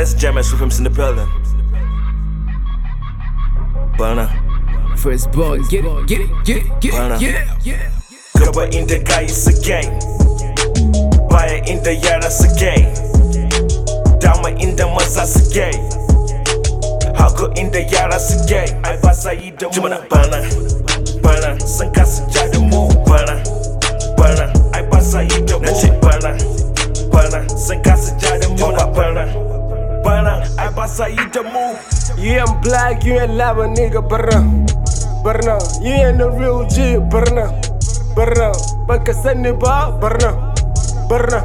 that's Jammers with him in the building. Burner. First ball, get it, Burner. yeah. Gaba inda kayi suke, baya inda yara suke, dama inda maza suke, hagu inda yara suke. Ai ba sa yi da mu. Bana sun kasa ja da mu. Bana ai ba sa yi da mu. Bana sun kasa ja da mu. Bana ai ba sa yi da mu. You ain't black, you ain't lava, nigga, burna. You ain't the real G, burna. Baka sani ba, burna.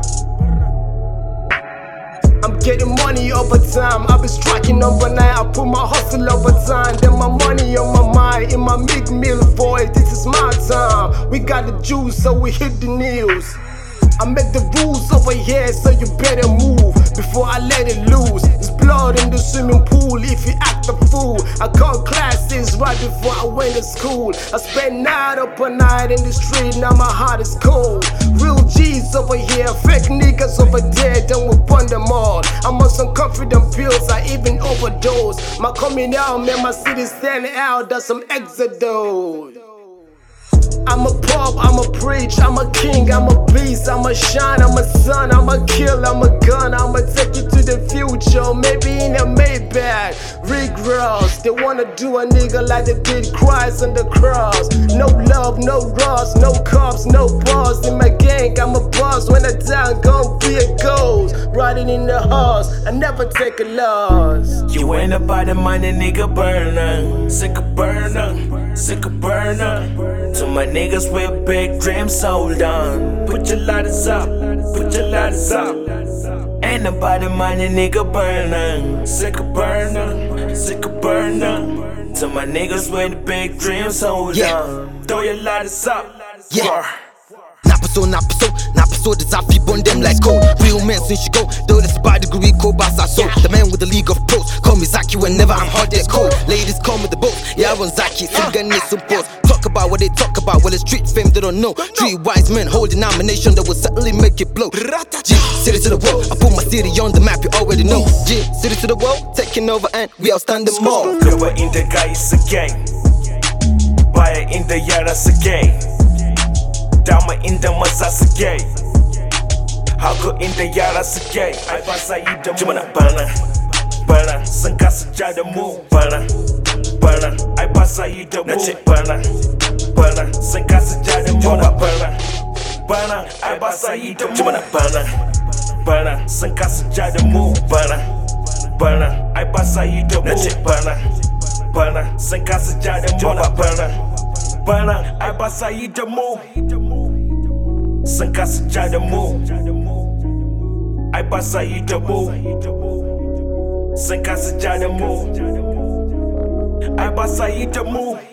I'm getting money over time, I've been striking overnight. I put my hustle over time, then my money on my mind. In my mid-meal voice, this is my time. We got the juice, so we hit the news. I make the rules over here, so you better move before I let it loose. There's blood in the swimming pool if you act a fool. I caught classes right before I went to school. I spent night upon night in the street, now my heart is cold. Real G's over here, fake niggas over there, then we burn them all. I'm on some confident pills, I even overdose. My coming out, man, my city standing out, that's some exodus. I'm a pop, I'm a preach, I'm a king, I'm a beast, I'm a shine, I'm a son, I'm a kill, I'm a gun, I'ma take you to the future, maybe in a Maybach. Rick Ross, they wanna do a nigga like they did Christ on the cross. No love, no rust, no cops, no boss. In my gang, I'm a boss. When I die, I'm gon' be a ghost. Riding in the horse, I never take a loss. You ain't about the money, nigga, burner. Sick of burner. To my niggas with big dreams, hold on. Put your lighters up. Ain't about the money, nigga, burner. Sick of burner. To my niggas with big dreams, hold on. Throw your lighters up. Napaso, the Zafi burn them like cold. Real men since you go, though this body degree cold bass so. The man with the league of pros, call me Zaki whenever I'm hot as cold. Ladies call me the boat, yeah I run Zaki, Singa need some pros. Talk about what they talk about, well it's street fame they don't know. Three wise men hold denomination that will certainly make it blow. G, city to the world, I put my city on the map, you already know. G, city to the world, taking over and we outstanding more. Gaba inda kayi suke, baya inda yara suke, dama inda maza suke, hagu inda yara suke. Ai ba sa yi da mu. Bana sun kasa ja da mu. Bana ai ba sa yi da mu. Bana sun kasa ja da mu. Bana ai ba sa yi da mu. Bana sun kasa ja da mu. Bana ai ba sa yi da mu. Bana sun kasa ja da mu. Bana ai ba sa yi da mu. Sun kasa ja da mu. Ai ba sa yi da mu. Sun kasa ja da mu. Ai ba sa yi da mu.